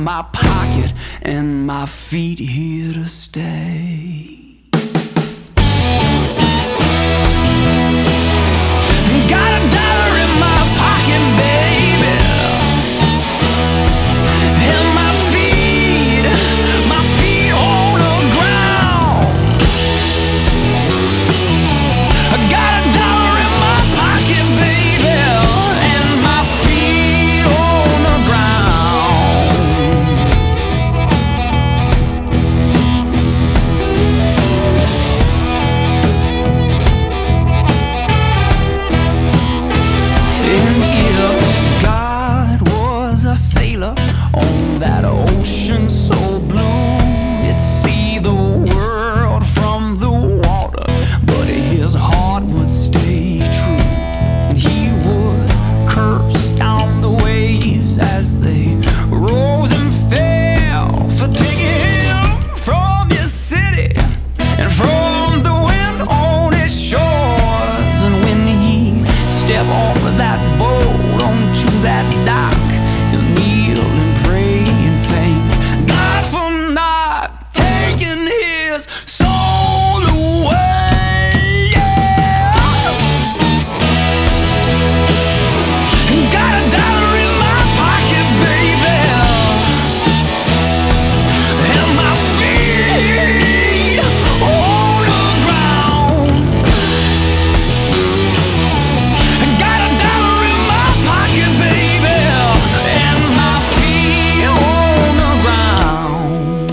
my pocket and my feet here to stay. Got a dollar in my pocket, baby, and my feet on the ground. I got a dollar in my pocket, baby, and my feet on the ground. And if God was a sailor on that ocean so blue, he'd see the world from the water, but his heart would stay true. And he would curse down the waves as they rose and fell for taking him from his city and from the wind on its shores. And when he stepped off of that boat onto that dock, he'll kneel and pray and thank God for not taking his soul away. Yeah. Got a dollar in my pocket, baby, and my feet on the ground. Got a dollar in my pocket, baby, and my feet on the ground.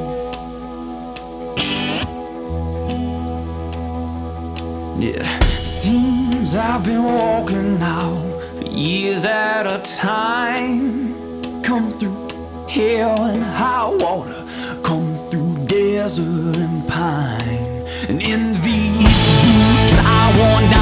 Yeah, seems I've been walking now for years at a time. Come through hell and high water, come through desert and pine. And in these boots I worn down